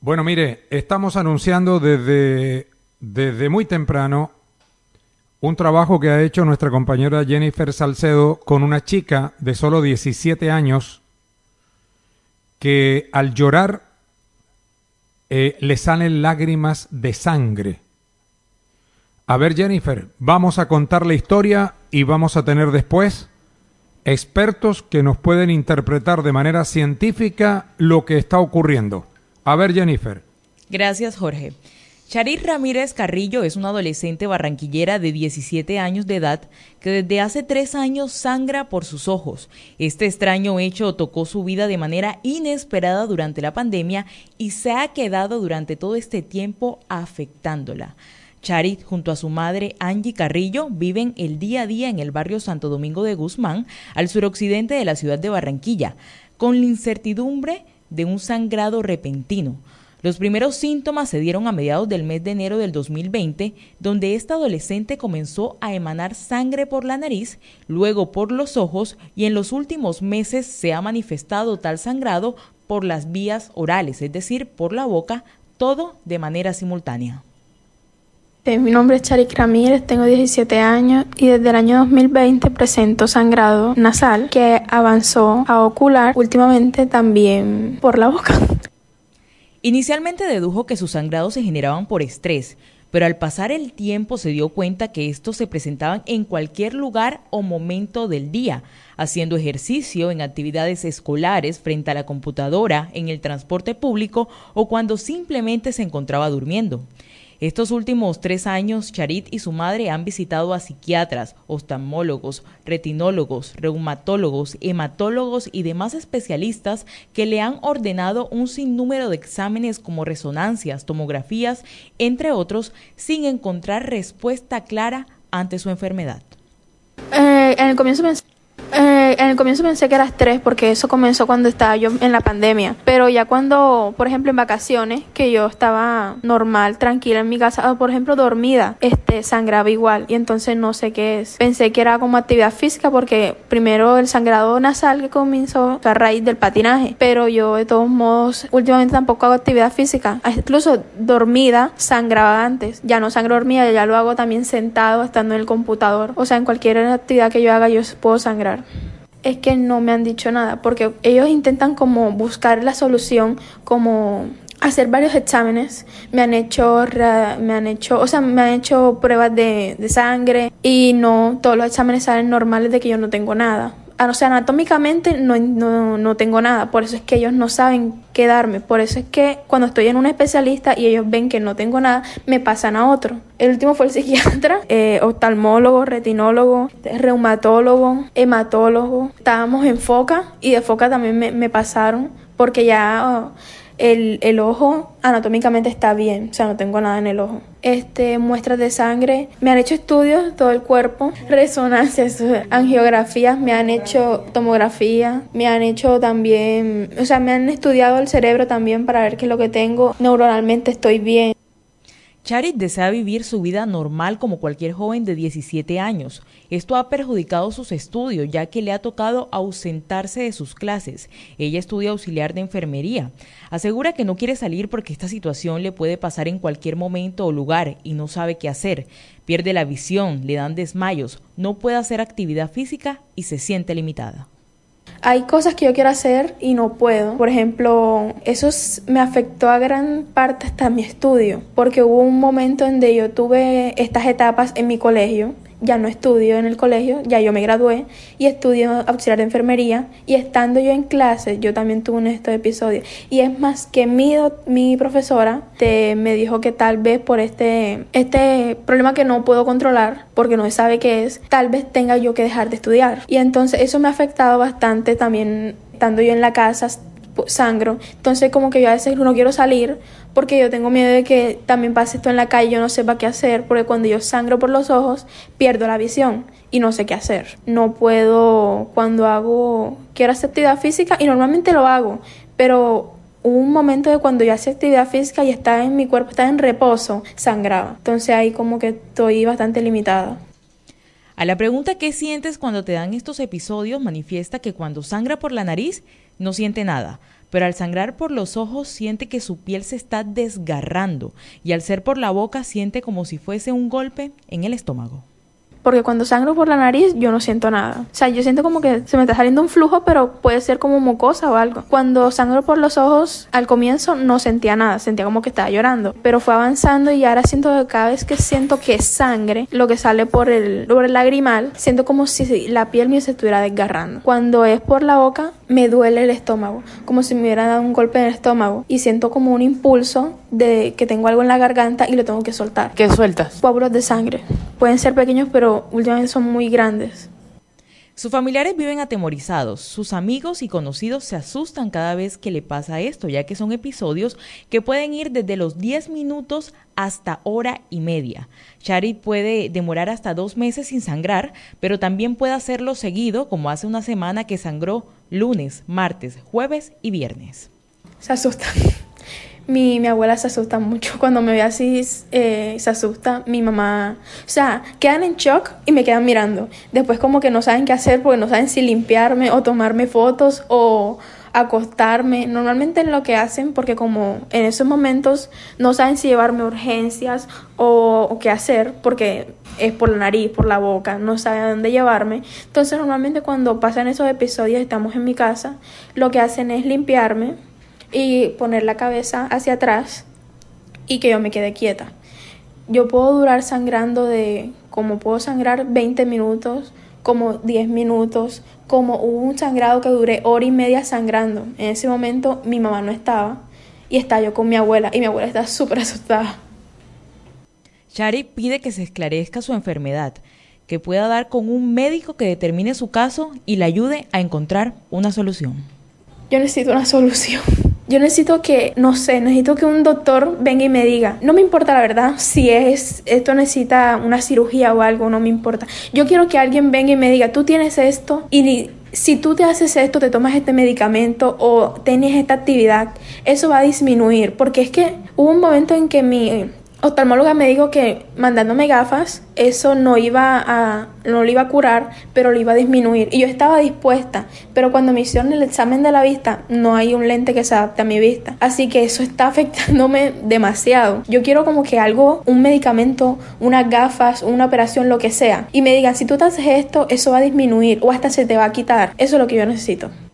Bueno, mire, estamos anunciando desde muy temprano un trabajo que ha hecho nuestra compañera Jennifer Salcedo con una chica de solo 17 años que al llorar le salen lágrimas de sangre. A ver, Jennifer, vamos a contar la historia y vamos a tener después expertos que nos pueden interpretar de manera científica lo que está ocurriendo. A ver, Jennifer. Gracias, Jorge. Charit Ramírez Carrillo es una adolescente barranquillera de 17 años de edad que desde hace 3 años sangra por sus ojos. Este extraño hecho tocó su vida de manera inesperada durante la pandemia y se ha quedado durante todo este tiempo afectándola. Charit, junto a su madre Angie Carrillo, viven el día a día en el barrio Santo Domingo de Guzmán, al suroccidente de la ciudad de Barranquilla, con la incertidumbre de un sangrado repentino. Los primeros síntomas se dieron a mediados del mes de enero del 2020, donde esta adolescente comenzó a emanar sangre por la nariz, luego por los ojos y en los últimos meses se ha manifestado tal sangrado por las vías orales, es decir, por la boca, todo de manera simultánea. Mi nombre es Charit Ramírez, tengo 17 años y desde el año 2020 presento sangrado nasal que avanzó a ocular, últimamente también por la boca. Inicialmente dedujo que sus sangrados se generaban por estrés, pero al pasar el tiempo se dio cuenta que estos se presentaban en cualquier lugar o momento del día, haciendo ejercicio, en actividades escolares, frente a la computadora, en el transporte público o cuando simplemente se encontraba durmiendo. Estos últimos 3 años, Charit y su madre han visitado a psiquiatras, oftalmólogos, retinólogos, reumatólogos, hematólogos y demás especialistas que le han ordenado un sinnúmero de exámenes como resonancias, tomografías, entre otros, sin encontrar respuesta clara ante su enfermedad. En el comienzo pensé que era estrés porque eso comenzó cuando estaba yo en la pandemia, pero ya cuando, por ejemplo, en vacaciones, que yo estaba normal, tranquila en mi casa, o por ejemplo dormida, sangraba igual y entonces no sé qué es. Pensé que era como actividad física porque primero el sangrado nasal que comenzó a raíz del patinaje, pero yo de todos modos últimamente tampoco hago actividad física, incluso dormida sangraba antes, ya no sangro dormida, ya lo hago también sentado estando en el computador, o sea en cualquier actividad que yo haga yo puedo sangrar. Es que no me han dicho nada, porque ellos intentan como buscar la solución, como hacer varios exámenes. Me han hecho pruebas de sangre y no todos los exámenes salen normales de que yo no tengo nada. O sea, anatómicamente no tengo nada, por eso es que ellos no saben qué darme, por eso es que cuando estoy en un especialista y ellos ven que no tengo nada, me pasan a otro. El último fue el psiquiatra, oftalmólogo, retinólogo, reumatólogo, hematólogo. Estábamos en Foca y de Foca también me pasaron porque ya el ojo anatómicamente está bien, o sea, no tengo nada en el ojo. Muestras de sangre, me han hecho estudios todo el cuerpo, resonancias, angiografías, me han hecho tomografía, me han hecho también, o sea, me han estudiado el cerebro también para ver qué es lo que tengo. Neuronalmente estoy bien. Charit desea vivir su vida normal como cualquier joven de 17 años. Esto ha perjudicado sus estudios, ya que le ha tocado ausentarse de sus clases. Ella estudia auxiliar de enfermería. Asegura que no quiere salir porque esta situación le puede pasar en cualquier momento o lugar y no sabe qué hacer. Pierde la visión, le dan desmayos, no puede hacer actividad física y se siente limitada. Hay cosas que yo quiero hacer y no puedo. Por ejemplo, eso me afectó a gran parte hasta mi estudio, porque hubo un momento en donde yo tuve estas etapas en mi colegio. Ya no estudio en el colegio, ya yo me gradué y estudio auxiliar de enfermería, y estando yo en clase yo también tuve estos episodios, y es más que mi profesora me dijo que tal vez por este problema que no puedo controlar porque no sabe qué es, tal vez tenga yo que dejar de estudiar, y entonces eso me ha afectado bastante también estando yo en la casa. Sangro, entonces como que yo a veces no quiero salir porque yo tengo miedo de que también pase esto en la calle y yo no sepa qué hacer, porque cuando yo sangro por los ojos pierdo la visión y no sé qué hacer. No puedo, quiero hacer actividad física y normalmente lo hago, pero hubo un momento de cuando yo hacía actividad física y estaba en mi cuerpo, estaba en reposo, sangraba, entonces ahí como que estoy bastante limitada. A la pregunta ¿qué sientes cuando te dan estos episodios? Manifiesta que cuando sangra por la nariz no siente nada, pero al sangrar por los ojos siente que su piel se está desgarrando y al ser por la boca siente como si fuese un golpe en el estómago. Porque cuando sangro por la nariz yo no siento nada. O sea, yo siento como que se me está saliendo un flujo, pero puede ser como mucosa o algo. Cuando sangro por los ojos, al comienzo no sentía nada, sentía como que estaba llorando. Pero fue avanzando y ahora siento que cada vez que siento que es sangre, lo que sale por el lagrimal, siento como si la piel me se estuviera desgarrando. Cuando es por la boca, me duele el estómago, como si me hubiera dado un golpe en el estómago. Y siento como un impulso de que tengo algo en la garganta y lo tengo que soltar. ¿Qué sueltas? Coágulos de sangre. Pueden ser pequeños, pero últimamente son muy grandes. Sus familiares viven atemorizados, sus amigos y conocidos se asustan cada vez que le pasa esto, ya que son episodios que pueden ir desde los 10 minutos hasta hora y media. Charit puede demorar hasta 2 meses sin sangrar, pero también puede hacerlo seguido, como hace una semana que sangró lunes, martes, jueves y viernes. Se asustan. Mi abuela se asusta mucho. Cuando me ve así, se asusta. Mi mamá, o sea, quedan en shock y me quedan mirando. Después como que no saben qué hacer porque no saben si limpiarme o tomarme fotos o acostarme. Normalmente es lo que hacen porque como en esos momentos no saben si llevarme a urgencias o qué hacer porque es por la nariz, por la boca, no saben a dónde llevarme. Entonces normalmente cuando pasan esos episodios, estamos en mi casa, lo que hacen es limpiarme y poner la cabeza hacia atrás y que yo me quede quieta. Yo puedo durar sangrando como puedo sangrar 20 minutos, como 10 minutos, como hubo un sangrado que duré hora y media sangrando. En ese momento mi mamá no estaba y estaba yo con mi abuela y mi abuela está súper asustada. Charit pide que se esclarezca su enfermedad, que pueda dar con un médico que determine su caso y le ayude a encontrar una solución. Yo necesito una solución. Yo necesito necesito que un doctor venga y me diga, no me importa la verdad, si esto necesita una cirugía o algo, no me importa. Yo quiero que alguien venga y me diga, tú tienes esto y si tú te haces esto, te tomas este medicamento o tienes esta actividad, eso va a disminuir. Porque es que hubo un momento en que mi oftalmóloga me dijo que mandándome gafas, eso no lo iba a curar, pero lo iba a disminuir. Y yo estaba dispuesta, pero cuando me hicieron el examen de la vista, no hay un lente que se adapte a mi vista. Así que eso está afectándome demasiado. Yo quiero como que algo, un medicamento, unas gafas, una operación, lo que sea. Y me digan, si tú te haces esto, eso va a disminuir o hasta se te va a quitar. Eso es lo que yo necesito.